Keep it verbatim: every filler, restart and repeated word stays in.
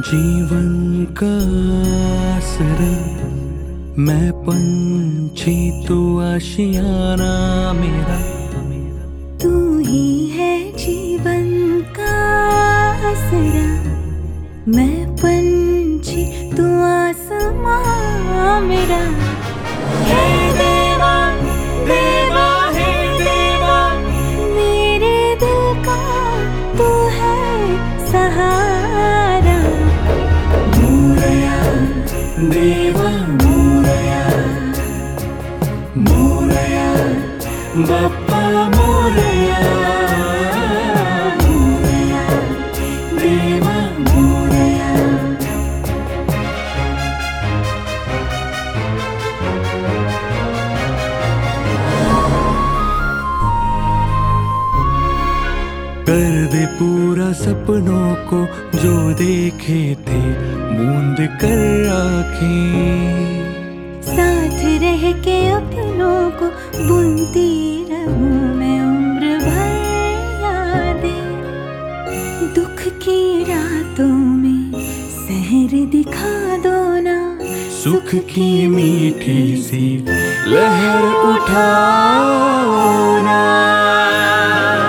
जीवन का आसरा मैं पंछी, तू आशियाना मेरा। तू ही है जीवन का आसरा, मैं पंछी तू आसमां मेरा। हे देवा देवा हे देवा, मेरे दिल का तू है सहारा। मोरया देवा मोरया, मोरया बप्पा मोरया, मोरया देवा मोरया। कर दे पूरा सपनों को जो देखे थे मूंद कर आँखें। साथ रह के अपनों को बुनती रहूं मैं उम्र भर यादें। दुख की रातों में सहर दिखा दो ना, सुख की मीठी सी लहर उठाओ ना।